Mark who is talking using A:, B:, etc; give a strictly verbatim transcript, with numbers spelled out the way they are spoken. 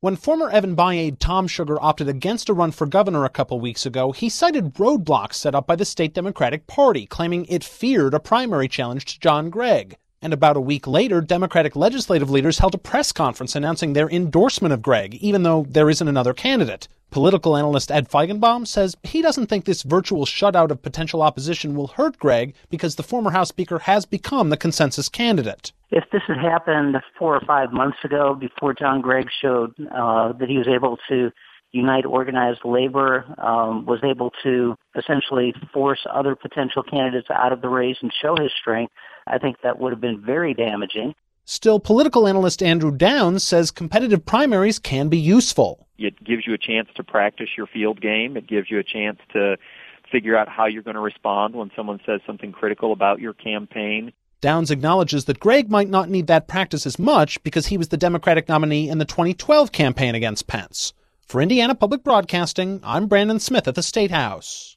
A: When former Evan Bayh aide Tom Sugar opted against a run for governor a couple weeks ago, he cited roadblocks set up by the state Democratic Party, claiming it feared a primary challenge to John Gregg. And about a week later, Democratic legislative leaders held a press conference announcing their endorsement of Gregg, even though there isn't another candidate. Political analyst Ed Feigenbaum says he doesn't think this virtual shutout of potential opposition will hurt Gregg because the former House Speaker has become the consensus candidate.
B: If this had happened four or five months ago, before John Gregg showed uh, that he was able to unite organized labor, um, was able to essentially force other potential candidates out of the race and show his strength, I think that would have been very damaging.
A: Still, political analyst Andrew Downs says competitive primaries can be useful.
C: It gives you a chance to practice your field game. It gives you a chance to figure out how you're going to respond when someone says something critical about your campaign.
A: Downs acknowledges that Gregg might not need that practice as much because he was the Democratic nominee in the twenty twelve campaign against Pence. For Indiana Public Broadcasting, I'm Brandon Smith at the State House.